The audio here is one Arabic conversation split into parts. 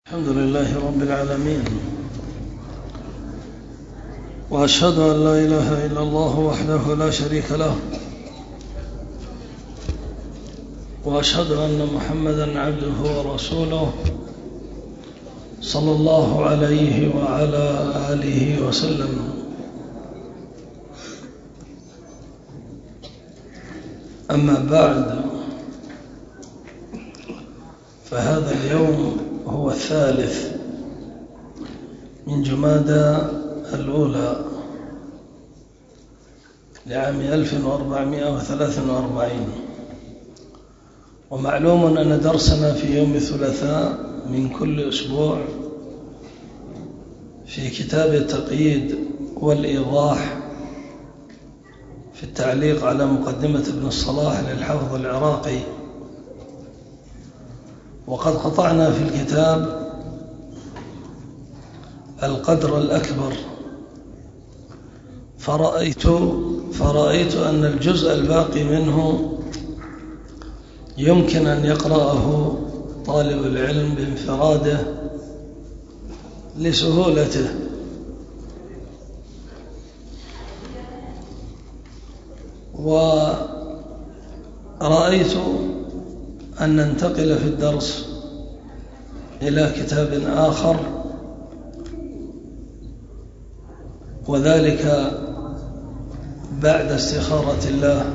الحمد لله رب العالمين، وأشهد أن لا إله إلا الله وحده لا شريك له، وأشهد أن محمدًا عبده ورسوله صلى الله عليه وعلى آله وسلم. أما بعد، فهذا اليوم هو الثالث من جمادى الأولى لعام 1443، ومعلوم أن درسنا في يوم الثلاثاء من كل أسبوع في كتاب التقييد والإيضاح في التعليق على مقدمة ابن الصلاح للحافظ العراقي. وقد قطعنا في الكتاب القدر الأكبر، فرأيت أن الجزء الباقي منه يمكن أن يقرأه طالب العلم بانفراده لسهولته، ورأيت أن ننتقل في الدرس إلى كتاب آخر، وذلك بعد استخارة الله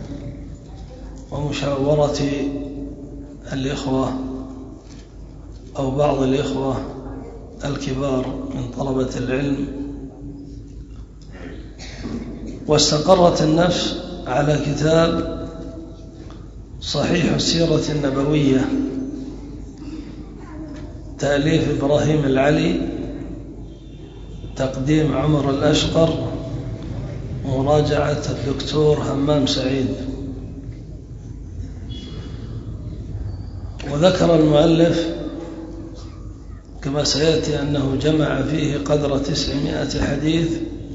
ومشاورة الإخوة أو بعض الإخوة الكبار من طلبة العلم، واستقرت النفس على كتاب صحيح السيرة النبوية تأليف إبراهيم العلي، تقديم عمر الأشقر، مراجعة الدكتور همام سعيد. وذكر المؤلف كما سيأتي أنه جمع فيه قدر 900 حديث،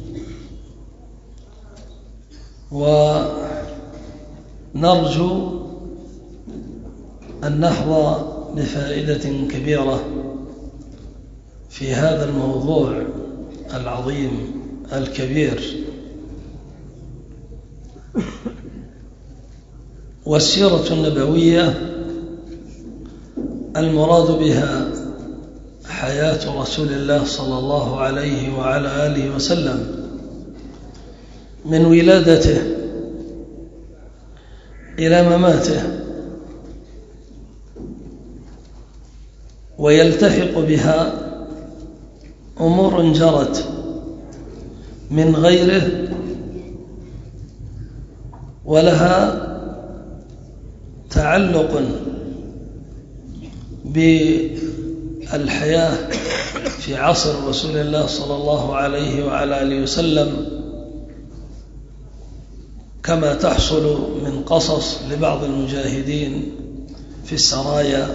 ونرجو أن نحظى بفائدة كبيرة في هذا الموضوع العظيم الكبير. والسيرة النبوية المراد بها حياة رسول الله صلى الله عليه وعلى آله وسلم من ولادته إلى مماته، ويلتحق بها أمور جرت من غيره، ولها تعلق بالحياة في عصر رسول الله صلى الله عليه وعلى آله وسلم، كما تحصل من قصص لبعض المجاهدين في السرايا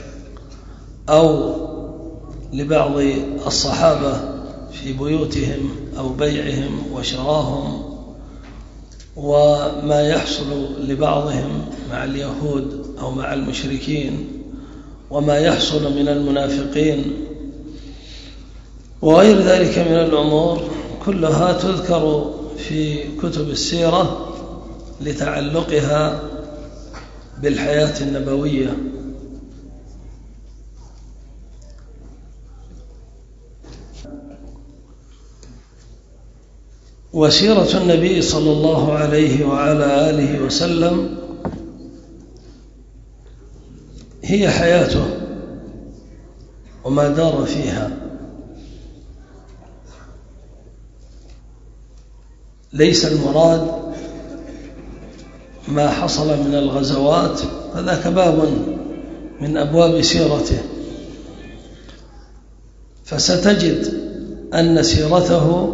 أو لبعض الصحابة في بيوتهم أو بيعهم وشراهم، وما يحصل لبعضهم مع اليهود أو مع المشركين، وما يحصل من المنافقين، وغير ذلك من الأمور كلها تذكر في كتب السيرة لتعلقها بالحياة النبوية. وسيرة النبي صلى الله عليه وعلى آله وسلم هي حياته وما دار فيها، ليس المراد ما حصل من الغزوات، فذاك باب من أبواب سيرته، فستجد أن سيرته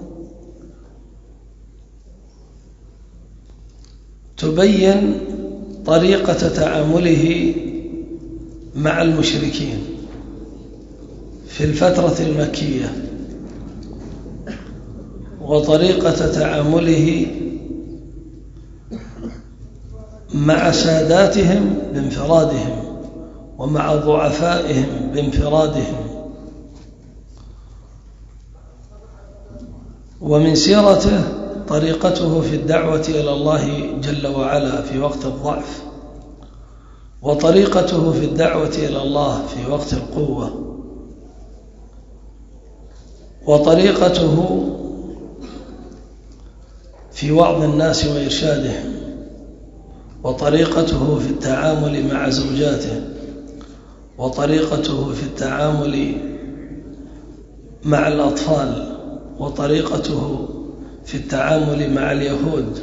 تبين طريقة تعامله مع المشركين في الفترة المكية، وطريقة تعامله مع ساداتهم بانفرادهم، ومع ضعفائهم بانفرادهم. ومن سيرته طريقته في الدعوة إلى الله جل وعلا في وقت الضعف، وطريقته في الدعوة إلى الله في وقت القوة، وطريقته في وعظ الناس وإرشادهم، وطريقته في التعامل مع زوجاته، وطريقته في التعامل مع الأطفال، وطريقته في التعامل مع اليهود،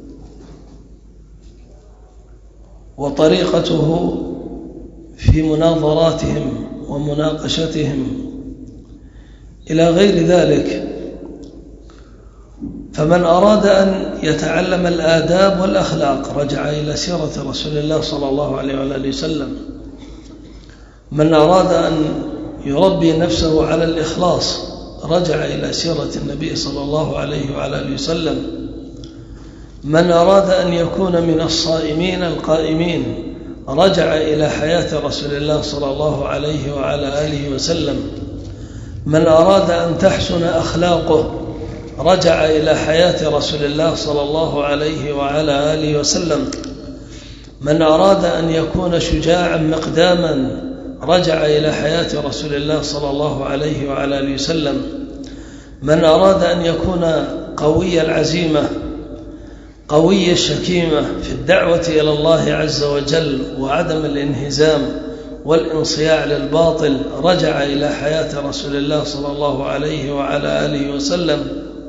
وطريقته في مناظراتهم ومناقشتهم إلى غير ذلك. فمن أراد أن يتعلم الآداب والأخلاق رجع إلى سيرة رسول الله صلى الله عليه وآله وسلم. من أراد أن يربي نفسه على الإخلاص رجع إلى سيرة النبي صلى الله عليه وآله وسلم. من أراد أن يكون من الصائمين القائمين رجع إلى حياة رسول الله صلى الله عليه وعلى آله وسلم. من أراد أن تحسن أخلاقه رجع إلى حياة رسول الله صلى الله عليه وعلى آله وسلم. من أراد أن يكون شجاعا مقداما رجع إلى حياة رسول الله صلى الله عليه وعلى آله وسلم. من أراد أن يكون قوي العزيمة قوي الشكيمة في الدعوة إلى الله عز وجل وعدم الانهزام والانصياع للباطل رجع إلى حياة رسول الله صلى الله عليه وعلى آله وسلم.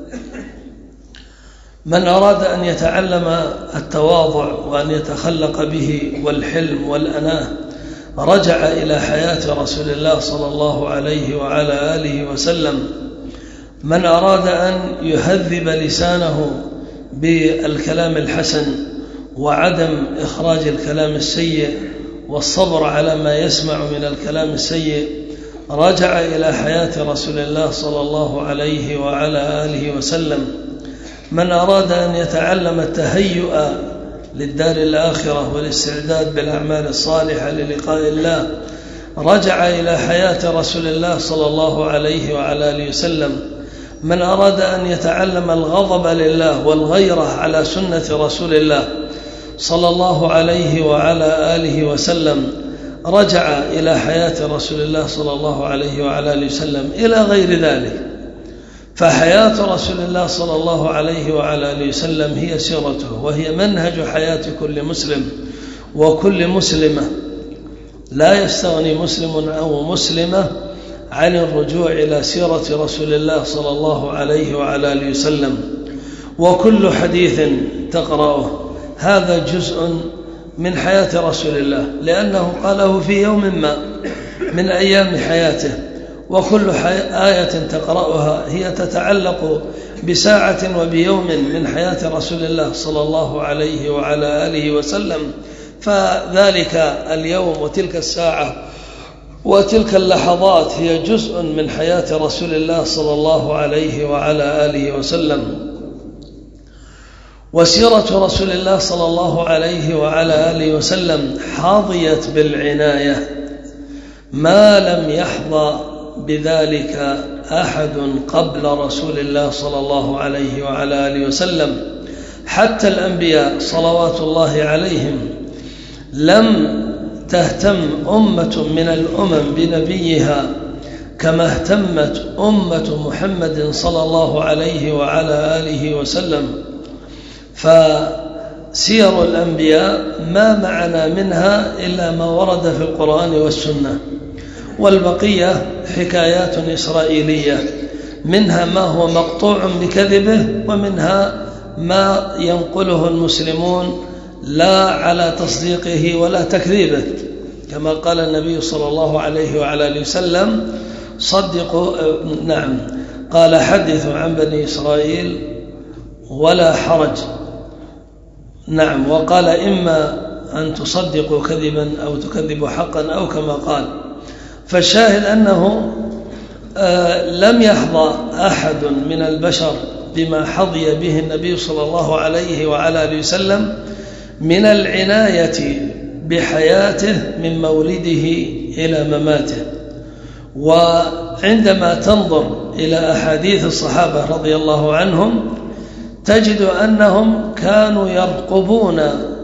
من أراد أن يتعلم التواضع وأن يتخلق به والحلم والأناة رجع إلى حياة رسول الله صلى الله عليه وعلى آله وسلم. من أراد أن يهذب لسانه بالكلام الحسن وعدم إخراج الكلام السيء والصبر على ما يسمع من الكلام السيء رجع إلى حياة رسول الله صلى الله عليه وعلى آله وسلم. من أراد أن يتعلم التهيؤ للدار الآخرة والاستعداد بالأعمال الصالحة للقاء الله رجع إلى حياة رسول الله صلى الله عليه وعلى آله وسلم. من أراد أن يتعلم الغضب لله والغيرة على سنة رسول الله صلى الله عليه وعلى آله وسلم رجع إلى حياة رسول الله صلى الله عليه وعلى آله وسلم إلى غير ذلك. فحياة رسول الله صلى الله عليه وعلى آله وسلم هي سيرته، وهي منهج حياة كل مسلم وكل مسلمة. لا يستغني مسلم أو مسلمة عن الرجوع إلى سيرة رسول الله صلى الله عليه وعلى آله وسلم. وكل حديث تقرأه هذا جزء من حياة رسول الله، لأنه قاله في يوم ما من أيام حياته. وكل آية تقرأها هي تتعلق بساعة وبيوم من حياة رسول الله صلى الله عليه وعلى آله وسلم. فذلك اليوم وتلك الساعة وتلك اللحظات هي جزء من حياة رسول الله صلى الله عليه وعلى آله وسلم. وسيرة رسول الله صلى الله عليه وعلى آله وسلم حظيت بالعناية ما لم يحظى بذلك أحد قبل رسول الله صلى الله عليه وعلى آله وسلم. حتى الأنبياء صلوات الله عليهم لم تهتم أمة من الأمم بنبيها كما اهتمت أمة محمد صلى الله عليه وعلى آله وسلم. فسير الأنبياء ما معنا منها إلا ما ورد في القرآن والسنة، والبقية حكايات إسرائيلية، منها ما هو مقطوع بكذبه ومنها ما ينقله المسلمون لا على تصديقه ولا تكذيبه، كما قال النبي صلى الله عليه وعلى آله وسلم صدقوا نعم قال حدثوا عن بني إسرائيل ولا حرج. نعم. وقال إما أن تصدقوا كذبا أو تكذبوا حقا أو كما قال. فالشاهد أنه لم يحظى أحد من البشر بما حظي به النبي صلى الله عليه وعلى آله وسلم من العناية بحياته من مولده إلى مماته. وعندما تنظر إلى أحاديث الصحابة رضي الله عنهم تجد أنهم كانوا يرقبون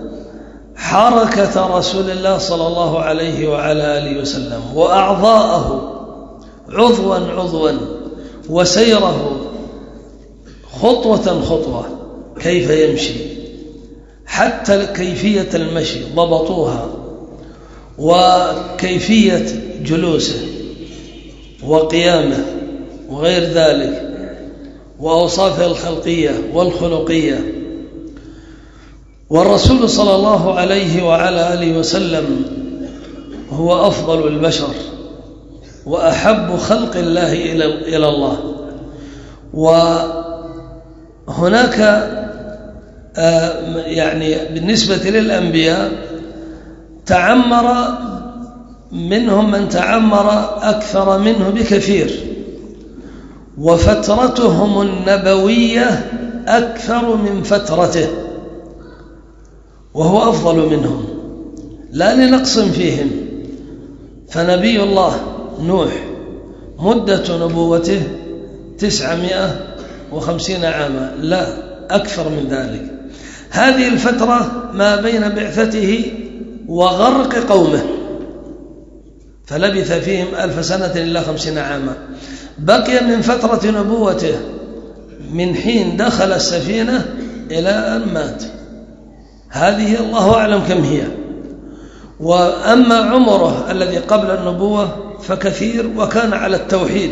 حركة رسول الله صلى الله عليه وعلى آله وسلم وأعضاءه عضوا عضوا وسيره خطوة خطوة كيف يمشي، حتى كيفية المشي ضبطوها، وكيفية جلوسه وقيامه وغير ذلك، وأوصافه الخلقية والخلقية. والرسول صلى الله عليه وعلى آله وسلم هو أفضل البشر وأحب خلق الله إلى الله. وهناك يعني بالنسبة للأنبياء تعمر منهم من تعمر أكثر منه بكثير، وفترتهم النبوية أكثر من فترته، وهو أفضل منهم لا لنقص فيهم. فنبي الله نوح مدة نبوته 950 عاما، لا أكثر من ذلك. هذه الفترة ما بين بعثته وغرق قومه، فلبث فيهم 1000 سنة إلا 50 عاما. بقي من فترة نبوته من حين دخل السفينة إلى أن مات، هذه الله أعلم كم هي. وأما عمره الذي قبل النبوة فكثير، وكان على التوحيد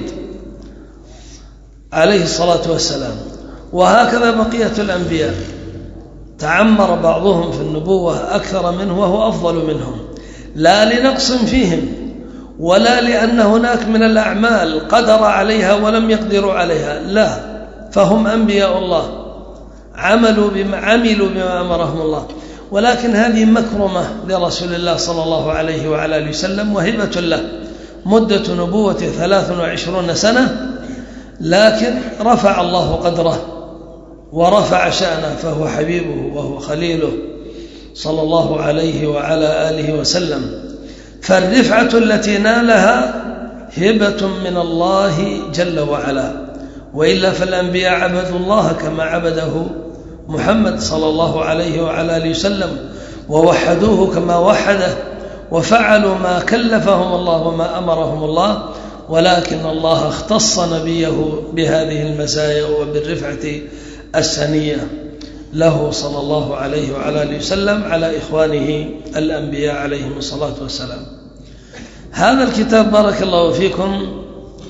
عليه الصلاة والسلام. وهكذا بقية الأنبياء تعمر بعضهم في النبوة أكثر منه وهو أفضل منهم، لا لنقص فيهم ولا لأن هناك من الأعمال قدر عليها ولم يقدروا عليها، لا، فهم أنبياء الله عملوا بما أمرهم الله. ولكن هذه مكرمة لرسول الله صلى الله عليه وعلى آله وسلم وهبة له. مدة نبوته 23 سنة، لكن رفع الله قدره ورفع شأنه، فهو حبيبه وهو خليله صلى الله عليه وعلى آله وسلم. فالرفعة التي نالها هبة من الله جل وعلا، وإلا فالأنبياء عبدوا الله كما عبده محمد صلى الله عليه وعلى آله وسلم، ووحدوه كما وحده، وفعلوا ما كلفهم الله وما أمرهم الله. ولكن الله اختص نبيه بهذه المزايا وبالرفعة السنية له صلى الله عليه وعلى آله وسلم على إخوانه الأنبياء عليهم الصلاة والسلام. هذا الكتاب بارك الله فيكم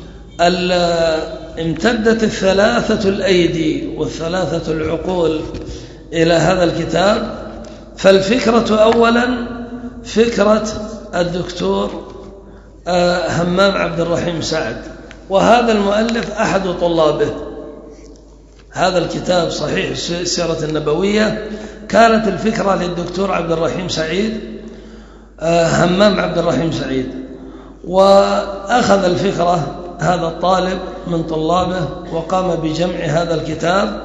امتدت 3 الأيدي و3 العقول إلى هذا الكتاب. فالفكرة أولا فكرة الدكتور همام عبد الرحيم سعد، وهذا المؤلف أحد طلابه. هذا الكتاب صحيح السيرة النبوية كانت الفكرة للدكتور عبد الرحيم سعيد، همام عبد الرحيم سعيد، وأخذ الفكرة هذا الطالب من طلابه وقام بجمع هذا الكتاب،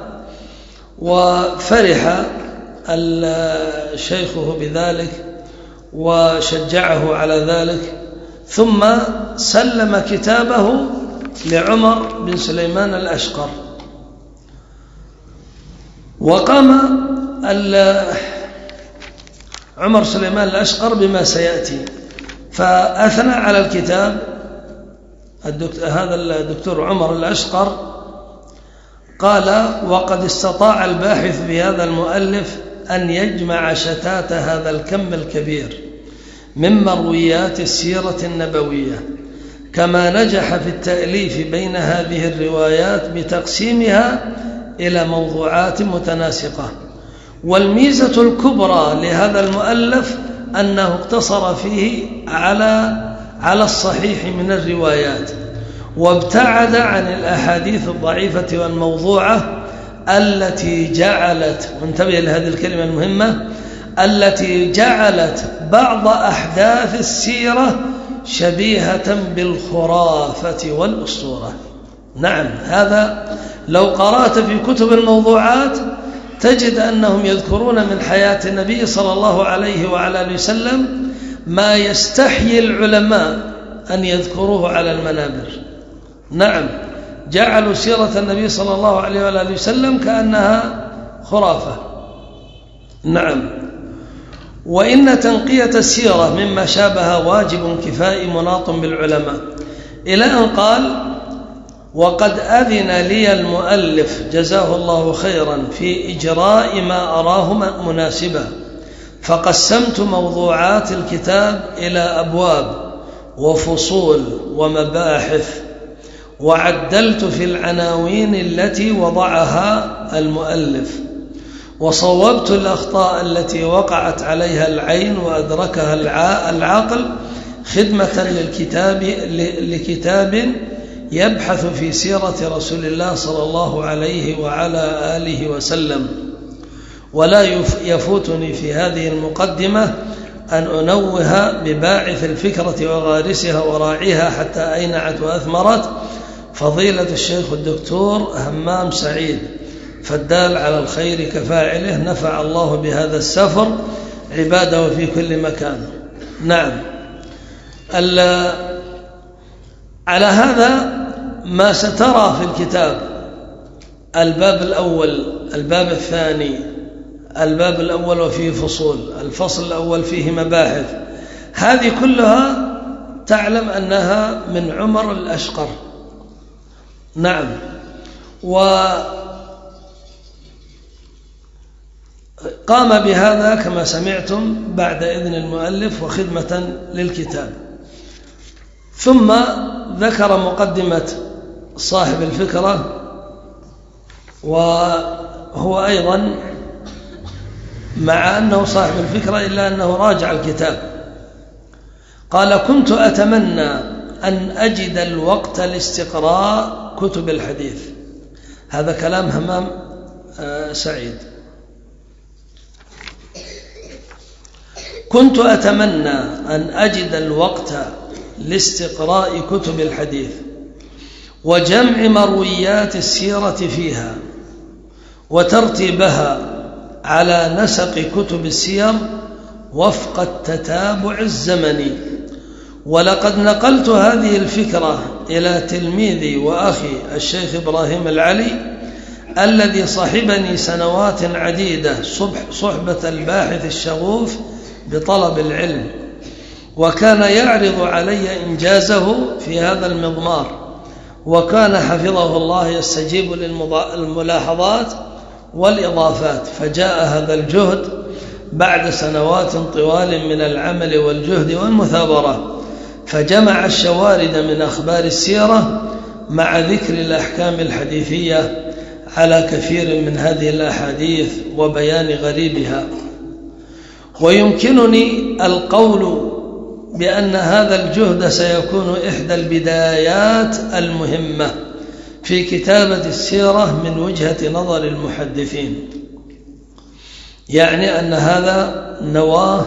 وفرح شيخه بذلك وشجعه على ذلك، ثم سلم كتابه لعمر بن سليمان الأشقر. وقام عمر سليمان الأشقر بما سيأتي، فأثنى على الكتاب هذا الدكتور عمر الأشقر، قال: وقد استطاع الباحث بهذا المؤلف أن يجمع شتات هذا الكم الكبير من مرويات السيرة النبوية، كما نجح في التأليف بين هذه الروايات بتقسيمها إلى موضوعات متناسقة. والميزة الكبرى لهذا المؤلف أنه اقتصر فيه على الصحيح من الروايات، وابتعد عن الأحاديث الضعيفة والموضوعة التي جعلت، وانتبه لهذه الكلمة المهمة، التي جعلت بعض أحداث السيرة شبيهة بالخرافة والأسطورة. نعم، هذا لو قرأت في كتب الموضوعات تجد أنهم يذكرون من حياة النبي صلى الله عليه وعلى آله وسلم ما يستحيي العلماء أن يذكروه على المنابر. نعم، جعلوا سيرة النبي صلى الله عليه وعلى آله وسلم كأنها خرافة. نعم، وإن تنقية السيرة مما شابه واجب كفائي مناط بالعلماء، إلى أن قال: وقد أذن لي المؤلف جزاه الله خيرا في إجراء ما أراه مناسبا، فقسمت موضوعات الكتاب إلى أبواب وفصول ومباحث، وعدلت في العناوين التي وضعها المؤلف، وصوبت الأخطاء التي وقعت عليها العين وأدركها العقل خدمة لكتاب يبحث في سيرة رسول الله صلى الله عليه وعلى آله وسلم. ولا يفوتني في هذه المقدمة أن أنوه بباعث الفكرة وغارسها وراعيها حتى أينعت وأثمرت فضيلة الشيخ الدكتور همام سعيد، فالدال على الخير كفاعله، نفع الله بهذا السفر عباده في كل مكان. نعم، على هذا ما سترى في الكتاب الباب الأول، الباب الثاني، الباب الأول وفيه فصول، الفصل الأول فيه مباحث، هذه كلها تعلم أنها من عمر الأشقر. نعم، وقام بهذا كما سمعتم بعد إذن المؤلف وخدمة للكتاب. ثم ذكر مقدمة صاحب الفكرة، وهو أيضا مع أنه صاحب الفكرة إلا أنه راجع الكتاب. قال: كنت أتمنى أن أجد الوقت لاستقراء كتب الحديث. هذا كلام همام سعيد. كنت أتمنى أن أجد الوقت لاستقراء كتب الحديث وجمع مرويات السيرة فيها وترتيبها على نسق كتب السير وفق التتابع الزمني. ولقد نقلت هذه الفكرة إلى تلميذي وأخي الشيخ إبراهيم العلي الذي صحبني سنوات عديدة صحبة الباحث الشغوف بطلب العلم، وكان يعرض علي إنجازه في هذا المضمار، وكان حفظه الله يستجيب للملاحظات والإضافات. فجاء هذا الجهد بعد سنوات طوال من العمل والجهد والمثابرة، فجمع الشوارد من أخبار السيرة مع ذكر الأحكام الحديثية على كثير من هذه الأحاديث وبيان غريبها. ويمكنني القول بأن هذا الجهد سيكون إحدى البدايات المهمة في كتابة السيرة من وجهة نظر المحدثين، يعني أن هذا نواه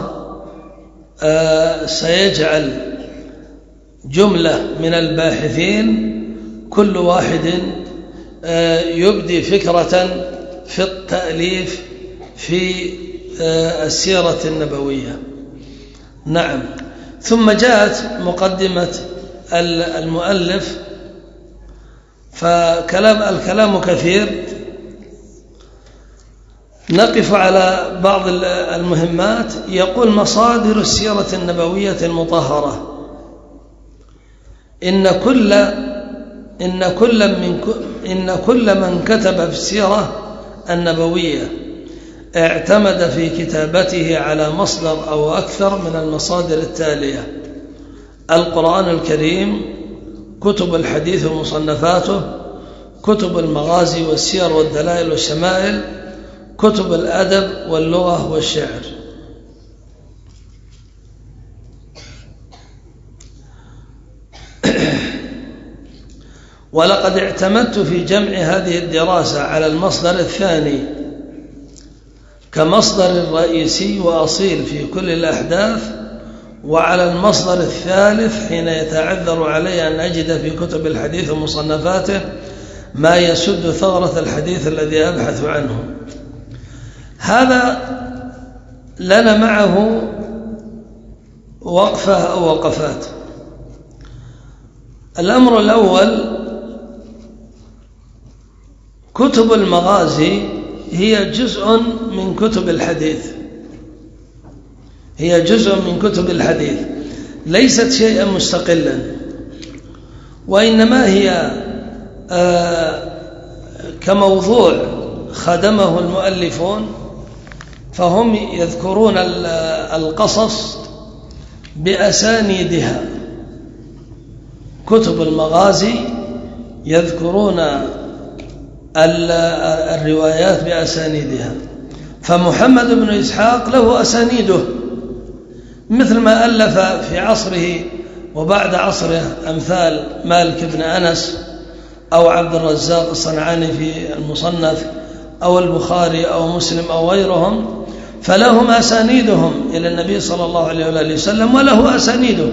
سيجعل جملة من الباحثين كل واحد يبدي فكرة في التأليف في السيرة النبوية. نعم، ثم جاءت مقدمة المؤلف، الكلام كثير، نقف على بعض المهمات. يقول: مصادر السيرة النبوية المطهرة. إن كل من كتب في السيرة النبوية اعتمد في كتابته على مصدر أو أكثر من المصادر التالية: القرآن الكريم، كتب الحديث ومصنفاته، كتب المغازي والسير والدلائل والشمائل، كتب الأدب واللغة والشعر. ولقد اعتمدت في جمع هذه الدراسة على المصدر الثاني كمصدر رئيسي وأصيل في كل الأحداث، وعلى المصدر الثالث حين يتعذر علي أن أجد في كتب الحديث ومصنفاته ما يسد ثغرة الحديث الذي أبحث عنه. هذا لنا معه وقفة أو وقفات. الأمر الأول: كتب المغازي هي جزء من كتب الحديث، هي جزء من كتب الحديث، ليست شيئا مستقلا، وإنما هي كموضوع خدمه المؤلفون، فهم يذكرون القصص بأسانيدها. كتب المغازي يذكرون الروايات بأسانيدها، فمحمد بن إسحاق له أسانيده، مثل ما ألف في عصره وبعد عصره أمثال مالك بن أنس أو عبد الرزاق الصنعاني في المصنف أو البخاري أو مسلم أو غيرهم، فلهم أسانيدهم إلى النبي صلى الله عليه وآله وسلم، وله أسانيده،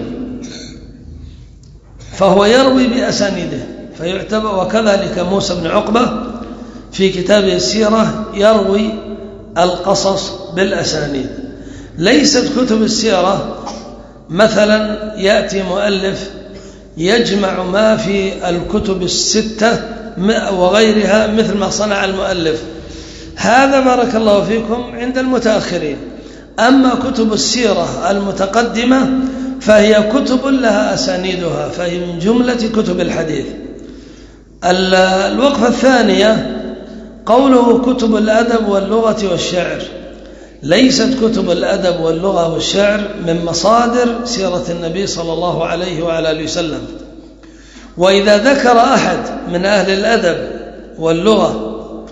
فهو يروي بأسانيده فيعتبر. وكذلك موسى بن عقبة في كتابه السيرة يروي القصص بالأسانيد. ليست كتب السيرة مثلا يأتي مؤلف يجمع ما في الكتب الستة وغيرها مثل ما صنع المؤلف، هذا بارك الله فيكم عند المتأخرين. أما كتب السيرة المتقدمة فهي كتب لها أسانيدها، فهي من جملة كتب الحديث. الوقفة الثانية: قوله كتب الأدب واللغة والشعر، ليست كتب الأدب واللغة والشعر من مصادر سيرة النبي صلى الله عليه وعلى آله وسلم. وإذا ذكر أحد من أهل الأدب واللغة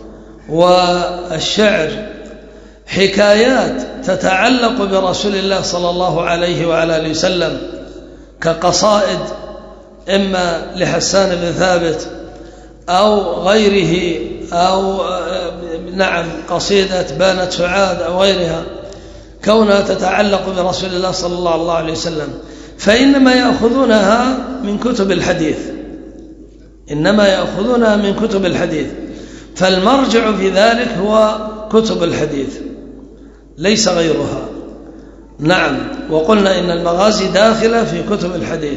والشعر حكايات تتعلق برسول الله صلى الله عليه وعلى آله وسلم كقصائد إما لحسان بن ثابت أو غيره، أو قصيدة بانت سعاد أو غيرها، كونها تتعلق برسول الله صلى الله عليه وسلم، فإنما يأخذونها من كتب الحديث، إنما يأخذونها من كتب الحديث، فالمرجع في ذلك هو كتب الحديث ليس غيرها. نعم، وقلنا إن المغازي داخلة في كتب الحديث.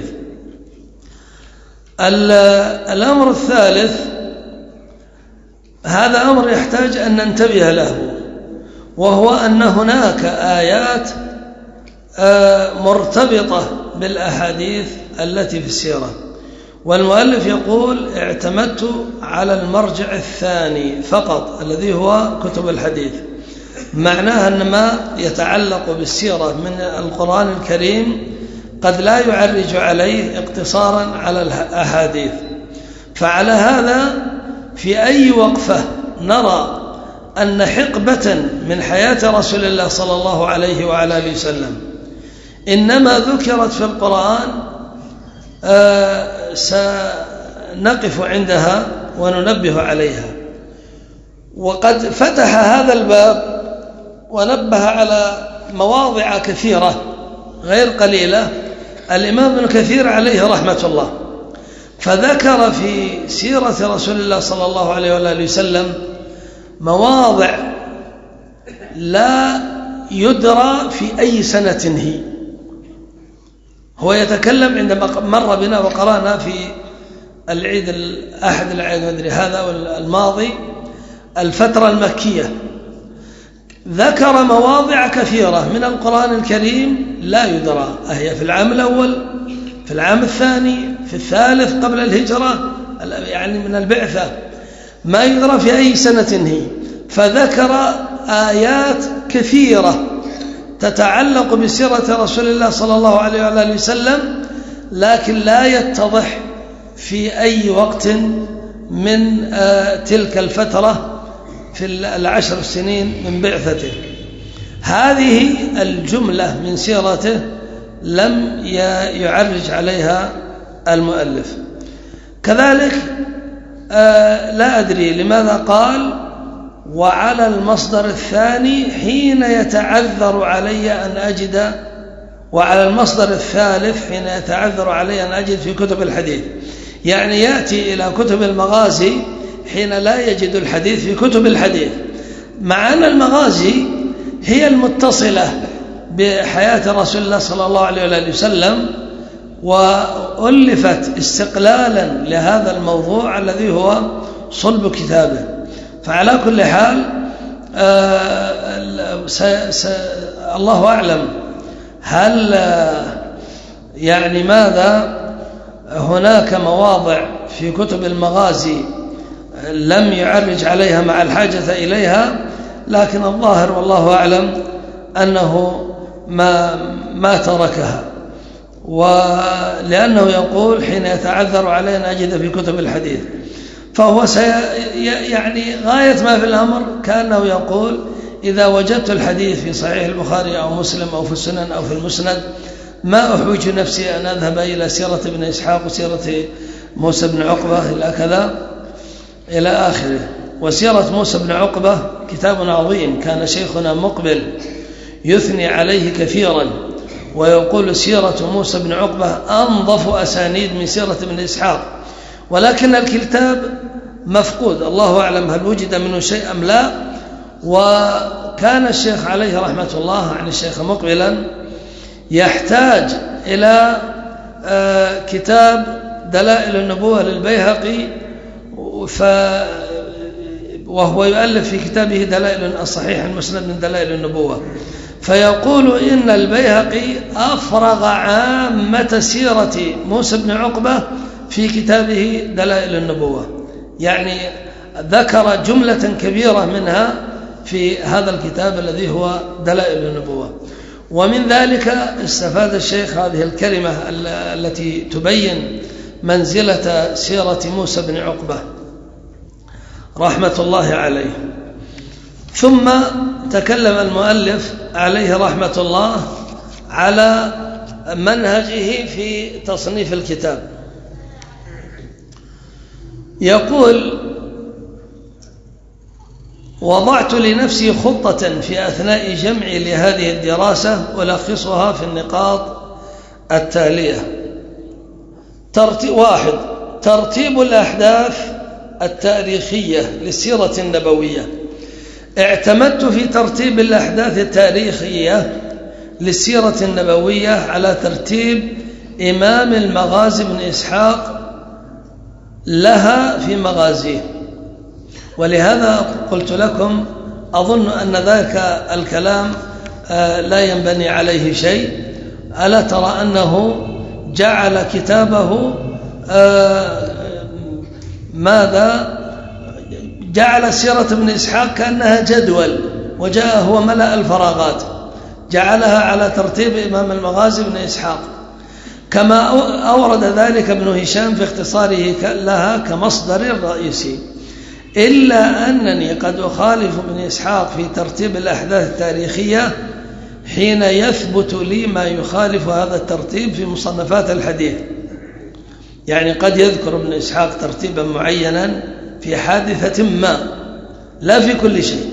الأمر الثالث، هذا أمر يحتاج أن ننتبه له، وهو أن هناك آيات مرتبطة بالأحاديث التي في السيرة، والمؤلف يقول: اعتمدت على المرجع الثاني فقط الذي هو كتب الحديث. معناها أن ما يتعلق بالسيرة من القرآن الكريم قد لا يعرج عليه اقتصارا على الأحاديث، فعلى هذا في أي وقفة نرى أن حقبة من حياة رسول الله صلى الله عليه وعلى آله وسلم إنما ذكرت في القرآن سنقف عندها وننبه عليها. وقد فتح هذا الباب ونبه على مواضع كثيرة غير قليلة الإمام ابن كثير عليه رحمة الله، فذكر في سيرة رسول الله صلى الله عليه وآله وسلم مواضع لا يدرى في أي سنة هي. هو يتكلم عندما مر بنا وقرأنا في العيد أحد العيد مدري هذا الماضي الفترة المكية، ذكر مواضع كثيرة من القرآن الكريم لا يدرى، أهي في العام الأول، في العام الثاني، في الثالث قبل الهجرة، يعني من البعثة، ما يدرى في أي سنة هي. فذكر آيات كثيرة تتعلق بسيرة رسول الله صلى الله عليه وآله وسلم، لكن لا يتضح في أي وقت من تلك الفترة في 10 سنين من بعثته. هذه الجملة من سيرته لم يعرج عليها المؤلف. كذلك لا أدري لماذا قال: وعلى المصدر الثاني حين يتعذر علي أن أجد، وعلى المصدر الثالث حين يتعذر علي أن أجد في كتب الحديث، يعني يأتي إلى كتب المغازي حين لا يجد الحديث في كتب الحديث، مع أن المغازي هي المتصلة بحياة رسول الله صلى الله عليه وسلم، وألفت استقلالا لهذا الموضوع الذي هو صلب كتابه. فعلى كل حال الله أعلم هل يعني ماذا هناك مواضع في كتب المغازي لم يعرج عليها مع الحاجة إليها، لكن الظاهر والله أعلم أنه ما تركها، ولأنه يقول حين يتعذر علي أن أجد في كتب الحديث، فهو يعني غاية ما في الأمر كأنه يقول إذا وجدت الحديث في صحيح البخاري أو مسلم أو في السنن أو في المسند ما أحوج نفسي أن أذهب إلى سيرة ابن إسحاق وسيرة موسى بن عقبة إلى كذا إلى آخره. وسيرة موسى بن عقبة كتاب عظيم، كان شيخنا مقبل يثني عليه كثيرا ويقول سيرة موسى بن عقبة أنظف أسانيد من سيرة ابن إسحاق، ولكن الكتاب مفقود، الله أعلم هل وجد منه شيء أم لا. وكان الشيخ عليه رحمة الله عن الشيخ مقبلا يحتاج إلى كتاب دلائل النبوة للبيهقي، وهو يؤلف في كتابه دلائل الصحيح المسند من دلائل النبوة، فيقول إن البيهقي أفرغ عامة سيرة موسى بن عقبة في كتابه دلائل النبوة، يعني ذكر جملة كبيرة منها في هذا الكتاب الذي هو دلائل النبوة. ومن ذلك استفاد الشيخ هذه الكلمة التي تبين منزلة سيرة موسى بن عقبة رحمة الله عليه. ثم تكلم المؤلف عليه رحمة الله على منهجه في تصنيف الكتاب. يقول: وضعت لنفسي خطة في أثناء جمعي لهذه الدراسة ألخصها في النقاط التالية. 1. ترتيب الأحداث التاريخية للسيرة النبوية. اعتمدت في ترتيب الأحداث التاريخية للسيرة النبوية على ترتيب إمام المغازي بن إسحاق لها في مغازيه، ولهذا قلت لكم أظن أن ذاك الكلام لا ينبني عليه شيء. ألا ترى أنه جعل كتابه ماذا؟ جعل سيرة ابن إسحاق كأنها جدول، وجاء هو ملأ الفراغات، جعلها على ترتيب إمام المغازي بن إسحاق، كما أورد ذلك ابن هشام في اختصاره لها كمصدر رئيسي. إلا أنني قد أخالف ابن إسحاق في ترتيب الأحداث التاريخية حين يثبت لي ما يخالف هذا الترتيب في مصنفات الحديث. يعني قد يذكر ابن إسحاق ترتيبا معينا في حادثة ما، لا في كل شيء،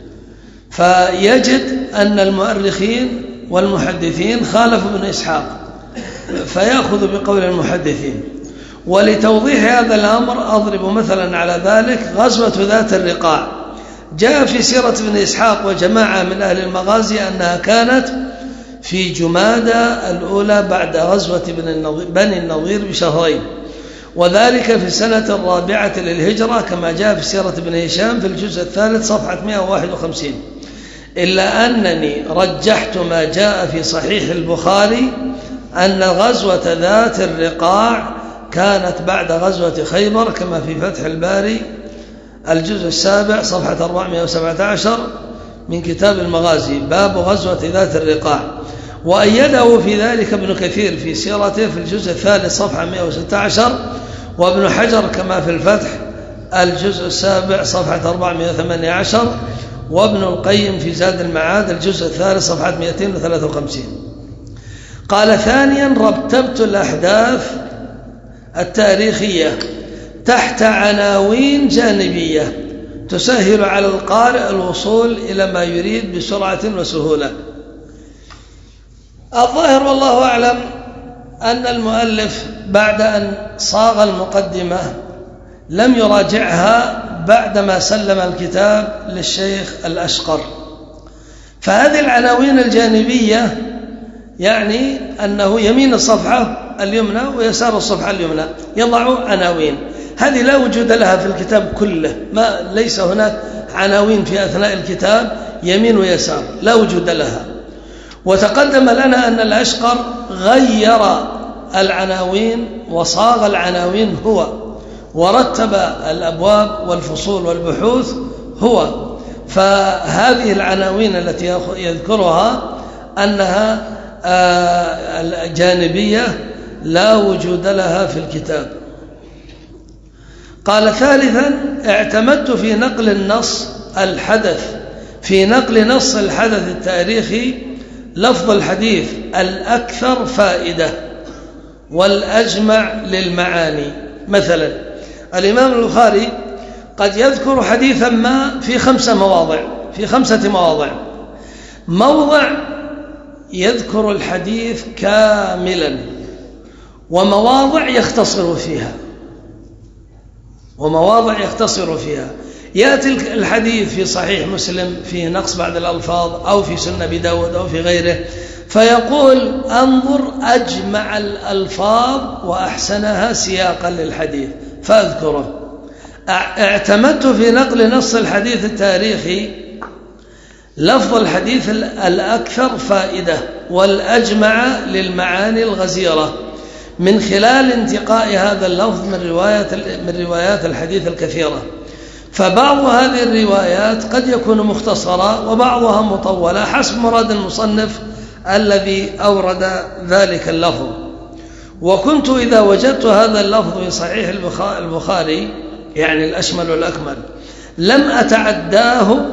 فيجد أن المؤرخين والمحدثين خالفوا ابن إسحاق فيأخذ بقول المحدثين. ولتوضيح هذا الأمر أضرب مثلا على ذلك غزوة ذات الرقاع. جاء في سيرة ابن إسحاق وجماعة من أهل المغازي أنها كانت في جمادى الأولى بعد غزوة بني النضير بشهرين، وذلك في السنة 4 للهجرة كما جاء في سيرة ابن هشام في الجزء 3 صفحة 151. إلا أنني رجحت ما جاء في صحيح البخاري أن غزوة ذات الرقاع كانت بعد غزوة خيبر كما في فتح الباري الجزء 7 صفحة 417 من كتاب المغازي باب غزوة ذات الرقاع. وأيده في ذلك ابن كثير في سيرته في الجزء 3 صفحة 116، وابن حجر كما في الفتح الجزء 7 صفحة 418، وابن القيم في زاد المعاد الجزء 3 صفحة 253. قال: ثانيا رتبت الأحداث التاريخية تحت عناوين جانبية تسهل على القارئ الوصول إلى ما يريد بسرعة وسهولة. الظاهر والله أعلم أن المؤلف بعد أن صاغ المقدمة لم يراجعها بعدما سلم الكتاب للشيخ الأشقر. فهذه العناوين الجانبية يعني أنه يمين الصفحة اليمنى ويسار الصفحة اليمنى يضع عناوين، هذه لا وجود لها في الكتاب كله، ليس هناك عناوين في أثناء الكتاب يمين ويسار، لا وجود لها. وتقدم لنا أن الأشقر غير العناوين وصاغ العناوين هو، ورتب الأبواب والفصول والبحوث هو. فهذه العناوين التي يذكرها أنها جانبية لا وجود لها في الكتاب. قال ثالثا: اعتمدت في نقل النص الحدث التاريخي لفظ الحديث الأكثر فائدة والأجمع للمعاني. مثلا الإمام البخاري قد يذكر حديثا ما في 5 مواضع، موضع يذكر الحديث كاملا، ومواضع يختصر فيها، يأتي الحديث في صحيح مسلم فيه نقص بعض الألفاظ أو في سنة أبي داود أو في غيره، فيقول: انظر أجمع الألفاظ وأحسنها سياقا للحديث فأذكره. اعتمدت في نقل نص الحديث التاريخي لفظ الحديث الأكثر فائدة والأجمع للمعاني الغزيرة من خلال انتقاء هذا اللفظ من روايات الحديث الكثيرة. فبعض هذه الروايات قد يكون مختصرة وبعضها مطولة حسب مراد المصنف الذي أورد ذلك اللفظ. وكنت إذا وجدت هذا اللفظ في صحيح البخاري يعني الأشمل والأكمل لم أتعداه،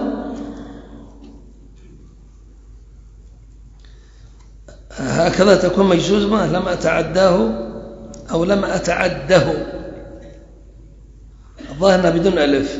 هكذا تكون مجزومة، لم أتعداه أو لم أتعده، الظاهر بدون ألف،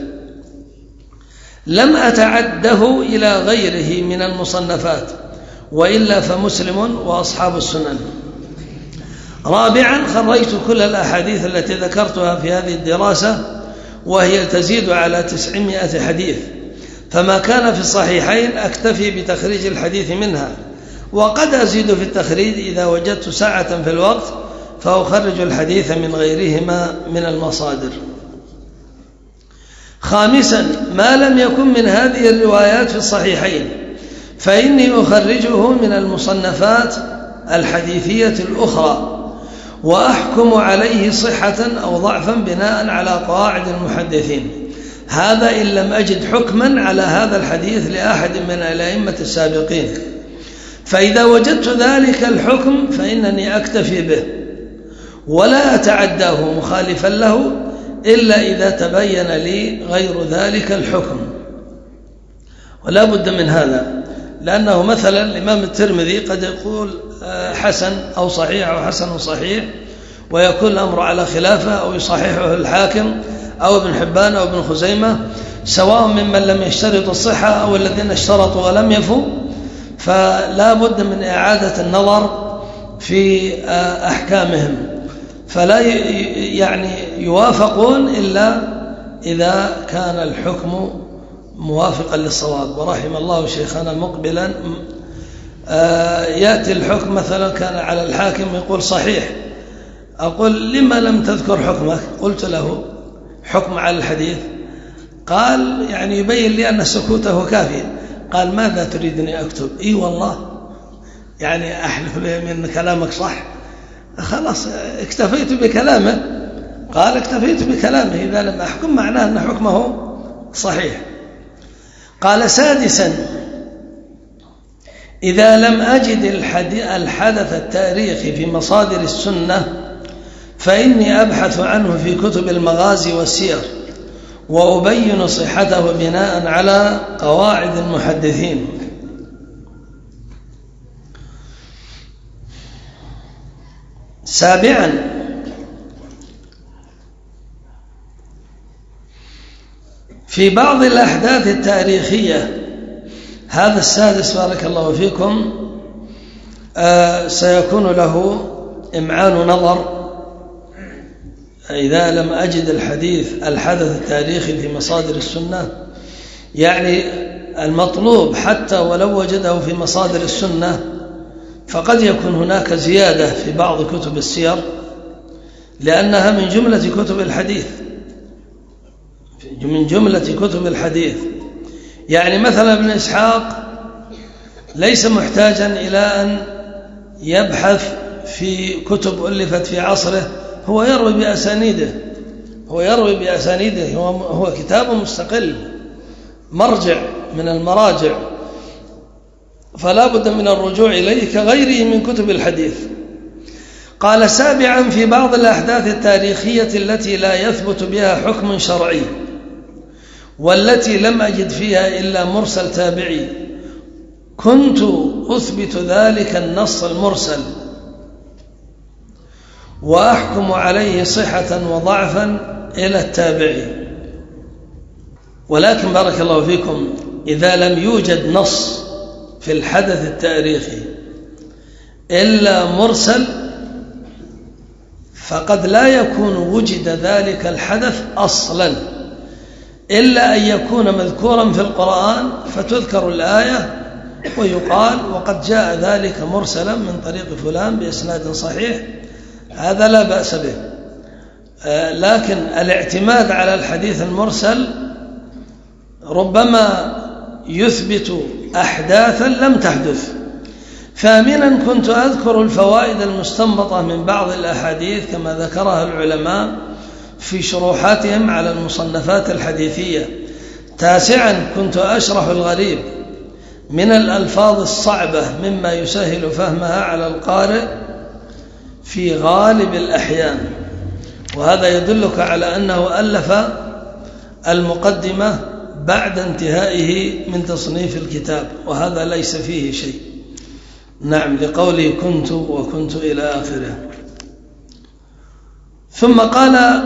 لم أتعده إلى غيره من المصنفات، وإلا فمسلم وأصحاب السنن. رابعا: خرجت كل الأحاديث التي ذكرتها في هذه الدراسة وهي تزيد على 900 حديث، فما كان في الصحيحين أكتفي بتخريج الحديث منها، وقد أزيد في التخريج إذا وجدت ساعة في الوقت فأخرج الحديث من غيرهما من المصادر. خامسا: ما لم يكن من هذه الروايات في الصحيحين فإني أخرجه من المصنفات الحديثية الأخرى وأحكم عليه صحة أو ضعفا بناء على قواعد المحدثين، هذا إن لم أجد حكما على هذا الحديث لأحد من الأئمة السابقين، فإذا وجدت ذلك الحكم فإنني أكتفي به ولا أتعداه مخالفا له إلا إذا تبين لي غير ذلك الحكم. ولا بد من هذا، لأنه مثلا الإمام الترمذي قد يقول حسن أو صحيح أو حسن صحيح، ويكون الأمر على خلافه، أو يصححه الحاكم أو ابن حبان أو ابن خزيمة، سواء ممن لم يشترط الصحة أو الذين اشترطوا ولم يفوا، فلا بد من إعادة النظر في أحكامهم، فلا يعني يوافقون إلا إذا كان الحكم موافقا للصواب. ورحم الله شيخنا مقبلا، يأتي الحكم مثلا كان على الحاكم يقول صحيح، أقول: لما لم تذكر حكمك؟ قلت له: حكم على الحديث. قال يعني يبين لي أن سكوته كافي. قال: ماذا تريدني أكتب؟ إي والله، يعني أحلف لي من كلامك صح. خلاص اكتفيت بكلامه. قال: اكتفيت بكلامه، إذا لم أحكم معناه أن حكمه صحيح. قال: سادسا: إذا لم أجد الحدث التاريخي في مصادر السنة فإني أبحث عنه في كتب المغازي والسير وأبين صحته بناء على قواعد المحدثين. سابعا: في بعض الأحداث التاريخية، هذا السادس بارك الله فيكم سيكون له إمعان نظر إذا لم أجد الحدث التاريخي في مصادر السنة، يعني المطلوب حتى ولو وجده في مصادر السنة فقد يكون هناك زيادة في بعض كتب السير لأنها من جملة كتب الحديث، من جملة كتب الحديث. يعني مثلا ابن إسحاق ليس محتاجا إلى أن يبحث في كتب ألفت في عصره، هو يروي بأسانيده، هو كتاب مستقل مرجع من المراجع، فلا بد من الرجوع إليه كغيره من كتب الحديث. قال: سابعا: في بعض الأحداث التاريخية التي لا يثبت بها حكم شرعي والتي لم أجد فيها إلا مرسل تابعي، كنت أثبت ذلك النص المرسل وأحكم عليه صحة وضعفا إلى التابعي. ولكن بارك الله فيكم، إذا لم يوجد نص في الحدث التاريخي إلا مرسل فقد لا يكون وجد ذلك الحدث أصلا، إلا أن يكون مذكورا في القرآن فتذكر الآية ويقال وقد جاء ذلك مرسلا من طريق فلان بإسناد صحيح، هذا لا بأس به. لكن الاعتماد على الحديث المرسل ربما يثبت أحداثا لم تحدث. ثامنا: كنت أذكر الفوائد المستنبطة من بعض الأحاديث كما ذكرها العلماء في شروحاتهم على المصنفات الحديثية. تاسعا: كنت أشرح الغريب من الألفاظ الصعبة مما يسهل فهمها على القارئ في غالب الأحيان، وهذا يدلك على أنه ألف المقدمة بعد انتهائه من تصنيف الكتاب، وهذا ليس فيه شيء. نعم، لقوله كنت وكنت إلى آخره. ثم قال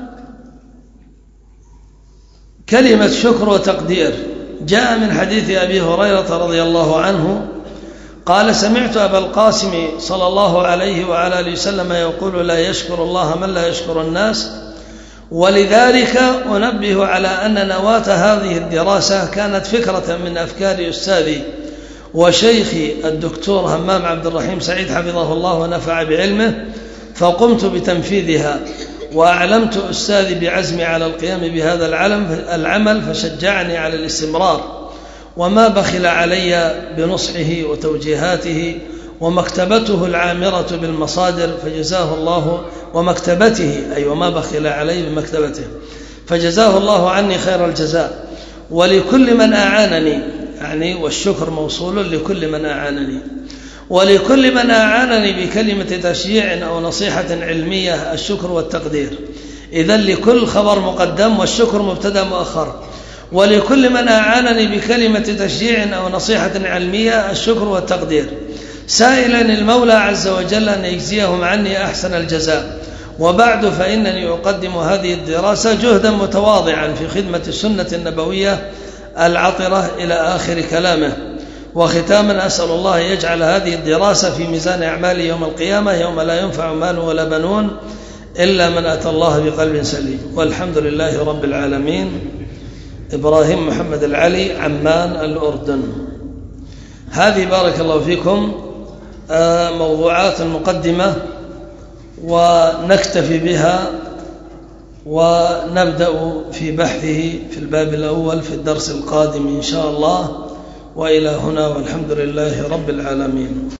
كلمة شكر وتقدير. جاء من حديث أبي هريرة رضي الله عنه قال: سمعت أبا القاسم صلى الله عليه وعلى آله وسلم يقول: لا يشكر الله من لا يشكر الناس. ولذلك أنبه على أن نواة هذه الدراسة كانت فكرة من أفكار أستاذي وشيخي الدكتور همام عبد الرحيم سعيد حفظه الله ونفع بعلمه، فقمت بتنفيذها، وأعلمت أستاذي بعزمي على القيام بهذا العمل فشجعني على الاستمرار، وما بخل علي بنصحه وتوجيهاته، ومكتبته العامرة بالمصادر فجزاه الله، ومكتبته أي وما بخل علي بمكتبته فجزاه الله عني خير الجزاء. ولكل من أعانني، يعني والشكر موصول لكل من أعانني، ولكل من أعانني بكلمة تشجيع أو نصيحة علمية الشكر والتقدير. إذن لكل خبر مقدم والشكر مبتدأ مؤخر. ولكل من أعانني بكلمة تشجيع أو نصيحة علمية الشكر والتقدير، سائلا المولى عز وجل أن يجزيهم عني أحسن الجزاء. وبعد، فإنني أقدم هذه الدراسة جهدا متواضعا في خدمة السنة النبوية العطرة إلى آخر كلامه. وختاما، أسأل الله يجعل هذه الدراسة في ميزان أعمالي يوم القيامة، يوم لا ينفع مال ولا بنون إلا من أتى الله بقلب سليم. والحمد لله رب العالمين. إبراهيم محمد العلي، عمان، الأردن. هذه بارك الله فيكم موضوعات المقدمة، ونكتفي بها ونبدأ في بحثه في الباب الأول في الدرس القادم إن شاء الله. وإلى هنا، والحمد لله رب العالمين.